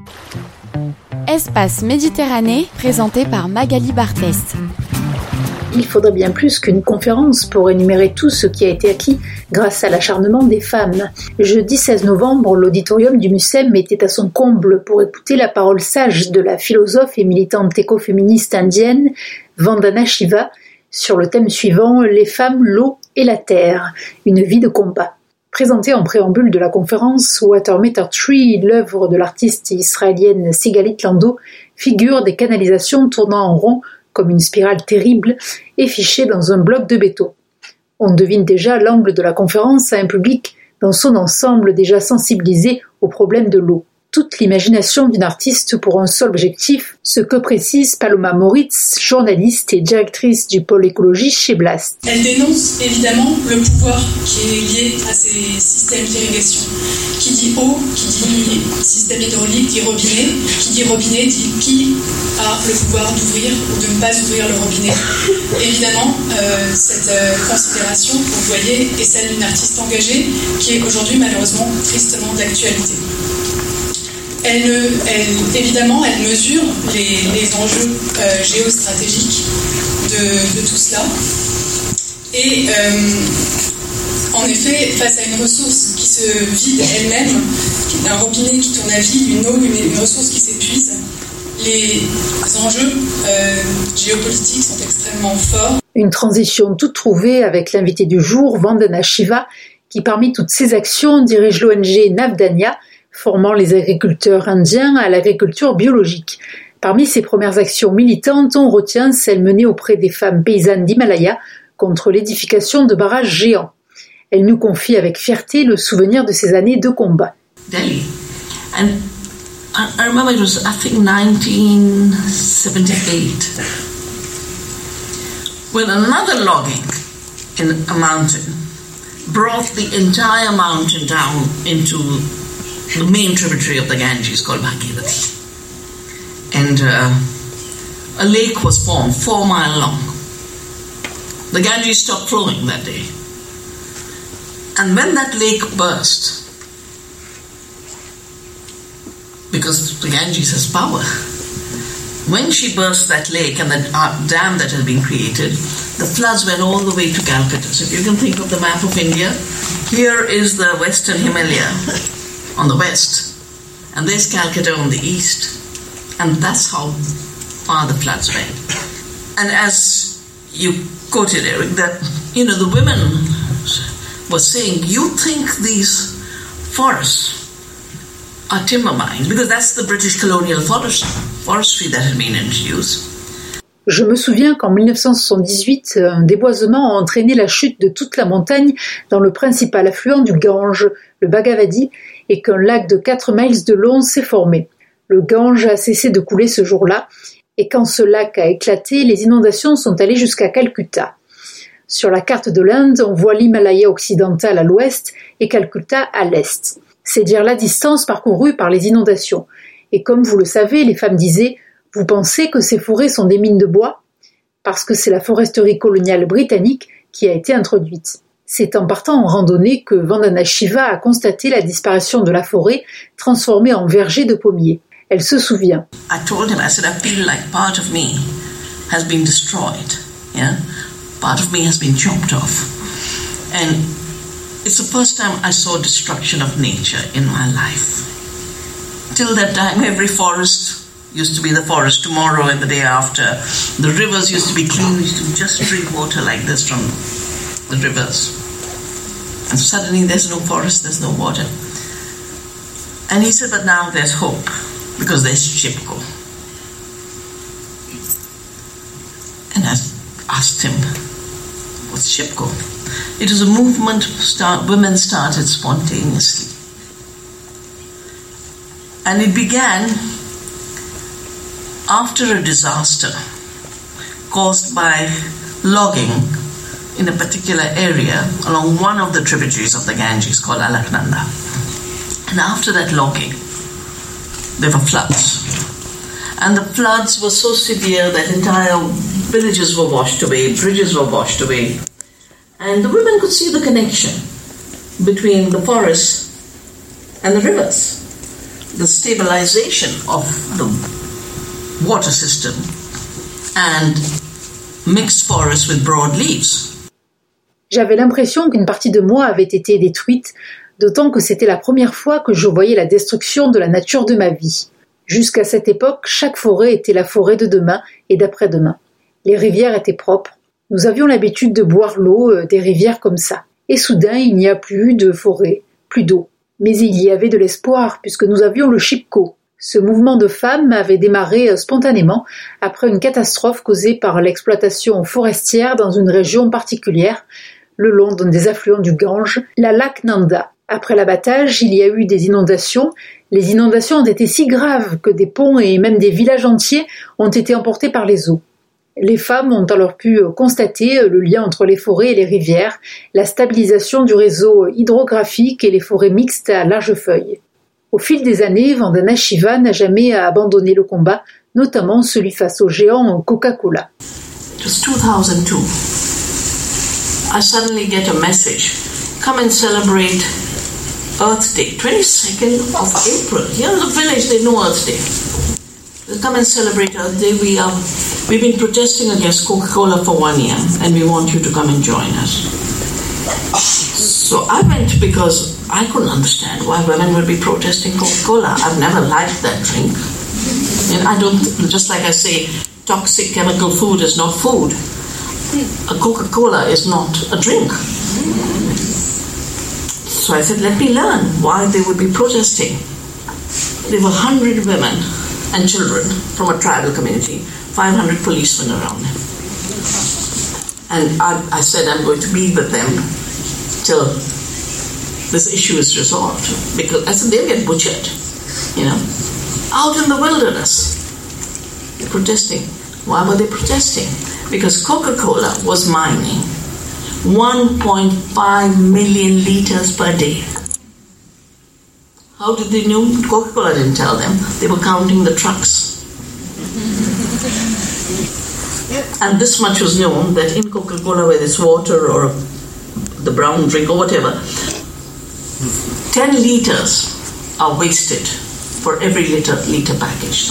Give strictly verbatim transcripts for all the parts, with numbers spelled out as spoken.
Espace Méditerranée, présenté par Magali Barthès. Il faudrait bien plus qu'une conférence pour énumérer tout ce qui a été acquis grâce à l'acharnement des femmes. Jeudi seize novembre, l'auditorium du Mucem était à son comble pour écouter la parole sage de la philosophe et militante écoféministe indienne Vandana Shiva sur le thème suivant « Les femmes, l'eau et la terre, une vie de combat ». Présentée en préambule de la conférence, Water Meter Tree, l'œuvre de l'artiste israélienne Sigalit Lando, figure des canalisations tournant en rond comme une spirale terrible et fichée dans un bloc de béton. On devine déjà l'angle de la conférence à un public dans son ensemble déjà sensibilisé au problème de l'eau. Toute l'imagination d'une artiste pour un seul objectif, ce que précise Paloma Moritz, journaliste et directrice du pôle écologie chez Blast. Elle dénonce évidemment le pouvoir qui est lié à ces systèmes d'irrigation. Qui dit eau, qui dit système hydraulique, dit robinet. Qui dit robinet, dit qui a le pouvoir d'ouvrir ou de ne pas ouvrir le robinet. Évidemment, euh, cette euh, considération, vous voyez, est celle d'une artiste engagée qui est aujourd'hui malheureusement tristement d'actualité. Elle, elle, évidemment, elle mesure les, les enjeux euh, géostratégiques de, de tout cela. Et euh, en effet, face à une ressource qui se vide elle-même, un robinet qui tourne à vide, une eau, une, une ressource qui s'épuise, les enjeux euh, géopolitiques sont extrêmement forts. Une transition toute trouvée avec l'invité du jour, Vandana Shiva, qui parmi toutes ses actions dirige l'O N G Navdanya, formant les agriculteurs indiens à l'agriculture biologique. Parmi ses premières actions militantes, on retient celle menée auprès des femmes paysannes d'Himalaya contre l'édification de barrages géants. Elle nous confie avec fierté le souvenir de ces années de combat. Delhi. And I remember it was, I think, nineteen seventy-eight, when another logging in a mountain brought the entire mountain down into the main tributary of the Ganges called Bhagirathi. And uh, a lake was formed four mile long. The Ganges stopped flowing that day. And when that lake burst, because the Ganges has power, when she burst that lake and the dam that had been created, the floods went all the way to Calcutta. So if you can think of the map of India, here is the Western Himalaya on the west, and there's Calcutta on the east, and that's how far the floods went. And as you quoted, Eric, that, you know, the women were saying, you think these forests are timber mines, because that's the British colonial forest, forestry that had been introduced. Je me souviens qu'en dix-neuf cent soixante-dix-huit, un déboisement a entraîné la chute de toute la montagne dans le principal affluent du Gange, le Bhagavati, et qu'un lac de quatre miles de long s'est formé. Le Gange a cessé de couler ce jour-là, et quand ce lac a éclaté, les inondations sont allées jusqu'à Calcutta. Sur la carte de l'Inde, on voit l'Himalaya occidental à l'ouest et Calcutta à l'est. C'est dire la distance parcourue par les inondations. Et comme vous le savez, les femmes disaient « Vous pensez que ces forêts sont des mines de bois ?» Parce que c'est la foresterie coloniale britannique qui a été introduite. C'est en partant en randonnée que Vandana Shiva a constaté la disparition de la forêt transformée en verger de pommiers. Elle se souvient. I told him, I said, I feel like part of me has been destroyed. Yeah? Part of me has been chopped off. And it's the first time I saw destruction of nature in my life. Till that time, every forest used to be the forest tomorrow and the day after. The rivers used to be clean. We used to just drink water like this from the rivers. And suddenly there's no forest, there's no water. And he said, but now there's hope, because there's Chipko. And I asked him, what's Chipko? It was a movement start, women started spontaneously. And it began after a disaster caused by logging in a particular area along one of the tributaries of the Ganges called Alaknanda. And after that logging, there were floods. And the floods were so severe that entire villages were washed away, bridges were washed away. And the women could see the connection between the forests and the rivers. the stabilization of the water system and mixed forests with broad leaves. J'avais l'impression qu'une partie de moi avait été détruite, d'autant que c'était la première fois que je voyais la destruction de la nature de ma vie. Jusqu'à cette époque, chaque forêt était la forêt de demain et d'après-demain. Les rivières étaient propres. Nous avions l'habitude de boire l'eau des rivières comme ça. Et soudain, il n'y a plus de forêt, plus d'eau. Mais il y avait de l'espoir, puisque nous avions le Chipko. Ce mouvement de femmes avait démarré spontanément après une catastrophe causée par l'exploitation forestière dans une région particulière, le long d'un des affluents du Gange, la Laknanda. Après l'abattage, il y a eu des inondations. Les inondations ont été si graves que des ponts et même des villages entiers ont été emportés par les eaux. Les femmes ont alors pu constater le lien entre les forêts et les rivières, la stabilisation du réseau hydrographique et les forêts mixtes à larges feuilles. Au fil des années, Vandana Shiva n'a jamais abandonné le combat, notamment celui face au géant Coca-Cola. It was two thousand two. I suddenly get a message. Come and celebrate Earth Day, twenty-second of April. Here in the village, they know Earth Day. They come and celebrate Earth Day. We are, we've been protesting against Coca-Cola for one year, and we want you to come and join us. So I went because I couldn't understand why women would be protesting Coca-Cola. I've never liked that drink. And I don't, just like I say, toxic chemical food is not food. A Coca-Cola is not a drink. So I said, let me learn why they would be protesting. There were one hundred women and children from a tribal community, five hundred policemen around them. And I, I said, I'm going to be with them till this issue is resolved. Because I said, they'll get butchered, you know, out in the wilderness, protesting. Why were they protesting? Because Coca-Cola was mining one point five million liters per day. How did they know? Coca-Cola didn't tell them. They were counting the trucks. And this much was known, that in Coca-Cola, whether it's water or the brown drink or whatever, ten liters are wasted for every liter, liter package.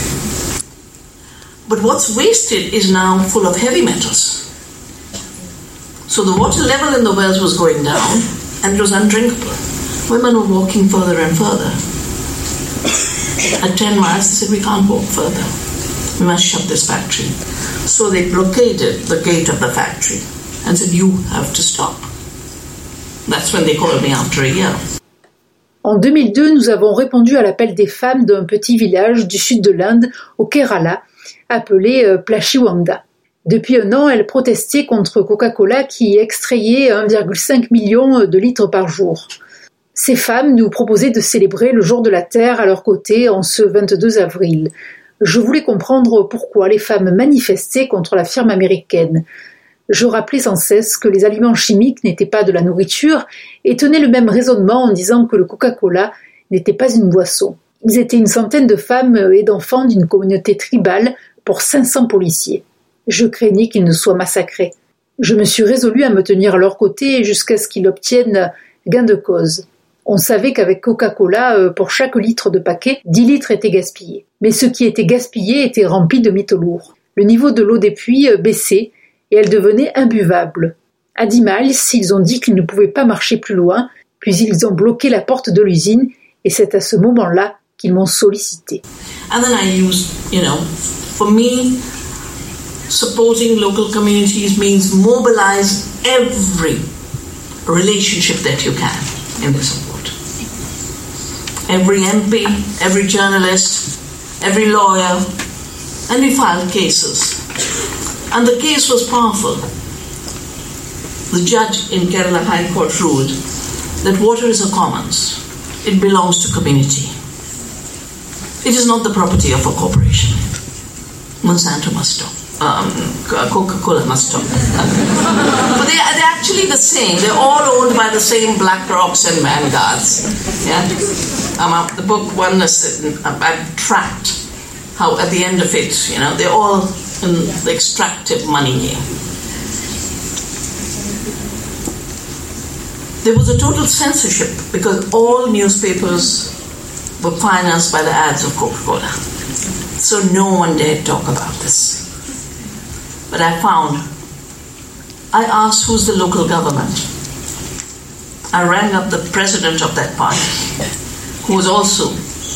But what's wasted is now full of heavy metals. So the water level in the wells was going down and it was undrinkable. Women were walking further and further. At ten miles, they said, we can't walk further. We must shut this factory. So they blockaded the gate of the factory and said, you have to stop. That's when they called me after a year. En deux mille deux, nous avons répondu à l'appel des femmes d'un petit village du sud de l'Inde, au Kerala, appelé euh, Plashiwanda. Depuis un an, elles protestaient contre Coca-Cola qui extrayait un virgule cinq million de litres par jour. Ces femmes nous proposaient de célébrer le jour de la Terre à leur côté en ce vingt-deux avril. Je voulais comprendre pourquoi les femmes manifestaient contre la firme américaine. Je rappelais sans cesse que les aliments chimiques n'étaient pas de la nourriture et tenais le même raisonnement en disant que le Coca-Cola n'était pas une boisson. Ils étaient une centaine de femmes et d'enfants d'une communauté tribale pour cinq cents policiers. Je craignais qu'ils ne soient massacrés. Je me suis résolue à me tenir à leur côté jusqu'à ce qu'ils obtiennent gain de cause. On savait qu'avec Coca-Cola, pour chaque litre de paquet, dix litres étaient gaspillés. Mais ce qui était gaspillé était rempli de métaux lourds. Le niveau de l'eau des puits baissait et elle devenait imbuvable. À dix miles, ils ont dit qu'ils ne pouvaient pas marcher plus loin, puis ils ont bloqué la porte de l'usine et c'est à ce moment-là qu'ils m'ont sollicité. And then I used, you know, for me, supporting local communities means mobilize every relationship that you can in the support. Every M P, every journalist, every lawyer, and we filed cases. And the case was powerful. The judge in Kerala High Court ruled that water is a commons. It belongs to community. It is not the property of a corporation. Monsanto must stop. Um, Coca-Cola must stop. But they, they're actually the same. They're all owned by the same Black Rocks and Vanguards. Yeah? Um, the book one is, I've tracked how at the end of it, you know, they're all in the extractive money game. There was a total censorship because all newspapers were financed by the ads of Coca-Cola. So no one dared talk about this. But I found, I asked who's the local government. I rang up the president of that party, who was also,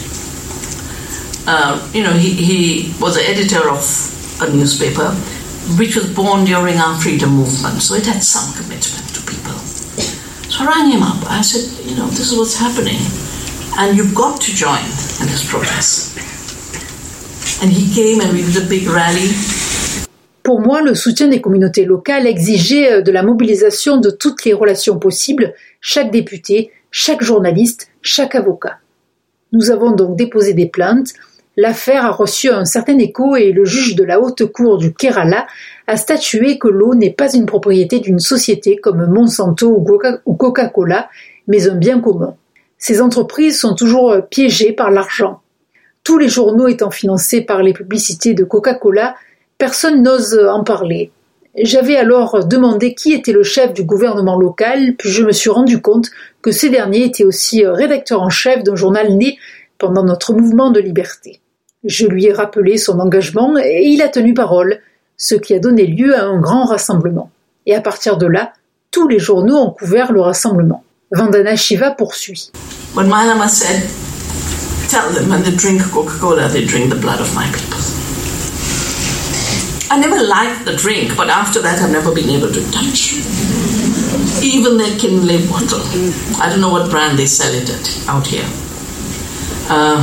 uh, you know, he, he was the editor of a newspaper, which was born during our freedom movement. So it had some commitment to people. So I rang him up. I said, you know, this is what's happening. And you've got to join in this protest. And he came and we did a big rally. Pour moi, le soutien des communautés locales exigeait de la mobilisation de toutes les relations possibles, chaque député, chaque journaliste, chaque avocat. Nous avons donc déposé des plaintes. L'affaire a reçu un certain écho et le juge de la haute cour du Kerala a statué que l'eau n'est pas une propriété d'une société comme Monsanto ou Coca-Cola, mais un bien commun. Ces entreprises sont toujours piégées par l'argent. Tous les journaux étant financés par les publicités de Coca-Cola, personne n'ose en parler. J'avais alors demandé qui était le chef du gouvernement local, puis je me suis rendu compte que ce dernier était aussi rédacteur en chef d'un journal né pendant notre mouvement de liberté. Je lui ai rappelé son engagement et il a tenu parole, ce qui a donné lieu à un grand rassemblement. Et à partir de là, tous les journaux ont couvert le rassemblement. Vandana Shiva poursuit. When Malama said, tell them when they drink Coca-Cola, they drink the blood of my people. I never liked the drink, but after that I've never been able to touch even their Kinley bottle. I don't know what brand they sell it at out here. Uh,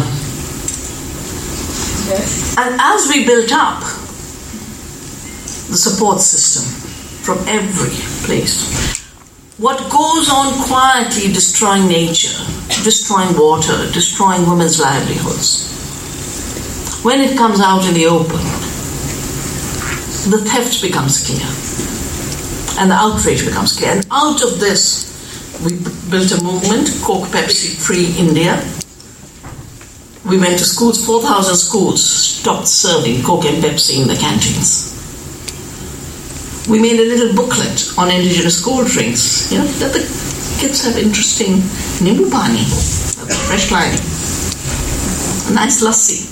and as we built up the support system from every place, what goes on quietly destroying nature, destroying water, destroying women's livelihoods, when it comes out in the open, the theft becomes clear and the outrage becomes clear. And out of this, we built a movement, Coke Pepsi Free India. We went to schools, four thousand schools stopped serving Coke and Pepsi in the canteens. We made a little booklet on indigenous cold drinks, you know, that the kids have interesting nimbu pani, fresh lime, a nice lassi.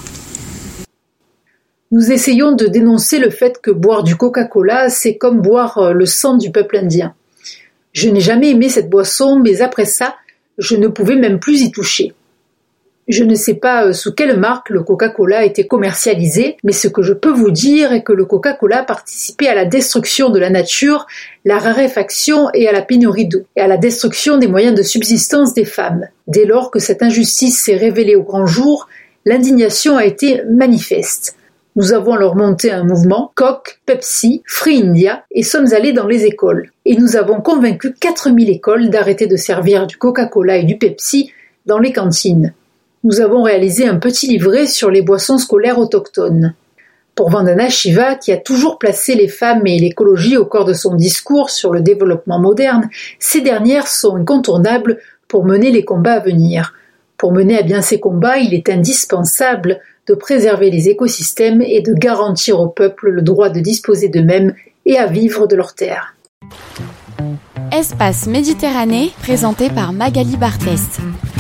Nous essayons de dénoncer le fait que boire du Coca-Cola, c'est comme boire le sang du peuple indien. Je n'ai jamais aimé cette boisson, mais après ça, je ne pouvais même plus y toucher. Je ne sais pas sous quelle marque le Coca-Cola a été commercialisé, mais ce que je peux vous dire est que le Coca-Cola participait à la destruction de la nature, la raréfaction et à la pénurie d'eau, et à la destruction des moyens de subsistance des femmes. Dès lors que cette injustice s'est révélée au grand jour, l'indignation a été manifeste. Nous avons alors monté un mouvement, Coke, Pepsi, Free India, et sommes allés dans les écoles. Et nous avons convaincu quatre mille écoles d'arrêter de servir du Coca-Cola et du Pepsi dans les cantines. Nous avons réalisé un petit livret sur les boissons scolaires autochtones. Pour Vandana Shiva, qui a toujours placé les femmes et l'écologie au cœur de son discours sur le développement moderne, ces dernières sont incontournables pour mener les combats à venir. Pour mener à bien ces combats, il est indispensable de préserver les écosystèmes et de garantir au peuple le droit de disposer d'eux-mêmes et à vivre de leurs terres. Espace Méditerranée, présenté par Magali Barthès.